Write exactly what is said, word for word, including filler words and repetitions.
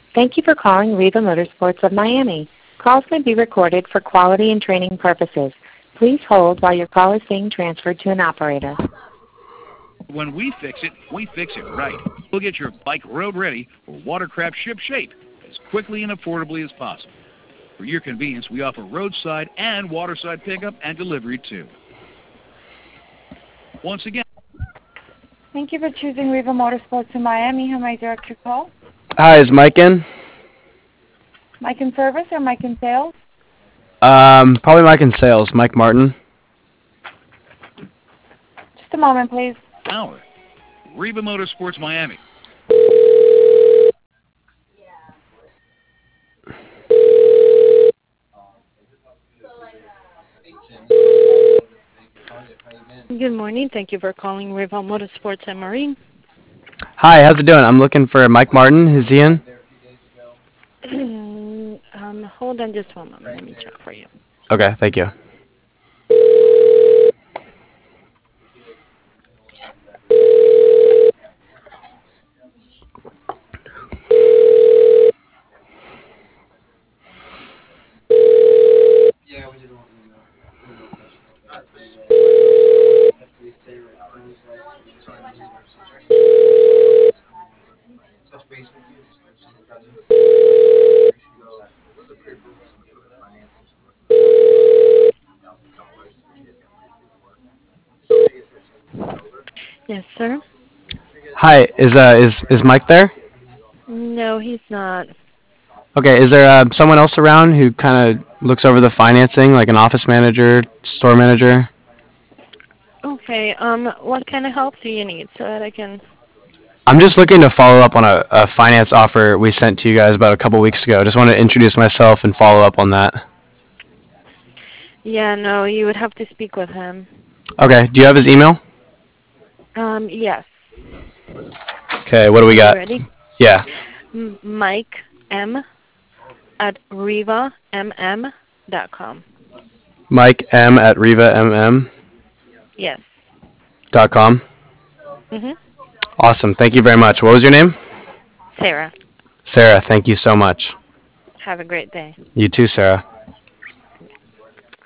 Thank you for calling Riva Motorsports of Miami. Calls may be recorded for quality and training purposes. Please hold while your call is being transferred to an operator. When we fix it, we fix it right. We'll get your bike road ready or watercraft ship shape as quickly and affordably as possible. For your convenience, we offer roadside and waterside pickup and delivery too. Once again, Thank you for choosing Riva Motorsports in Miami. How may I direct your call? Hi, is Mike in? Mike in service or Mike in sales? Um, probably Mike in sales. Mike Martin. Just a moment, please. Hour. Riva Motorsports Miami. Good morning. Thank you for calling Riva Motorsports and Marine. Hi, how's it doing? I'm looking for Mike Martin. Is he in? um, hold on just one moment. Let me check for you. Okay, thank you. Yes, sir. Hi, is uh is is Mike there? No, he's not. Okay, is there uh, someone else around who kind of looks over the financing, like an office manager, store manager? Okay. Um, what kind of help do you need so that I can? I'm just looking to follow up on a, a finance offer we sent to you guys about a couple weeks ago. Just want to introduce myself and follow up on that. Yeah, no, you would have to speak with him. Okay, do you have his email? Um, yes. Okay, what do we Are you got? ready? Yeah. M- Mike M at riva m m dot com. Mike M at riva m m Yes. dot com. Mhm. Awesome. Thank you very much. What was your name? Sarah. Sarah, thank you so much. Have a great day. You too, Sarah.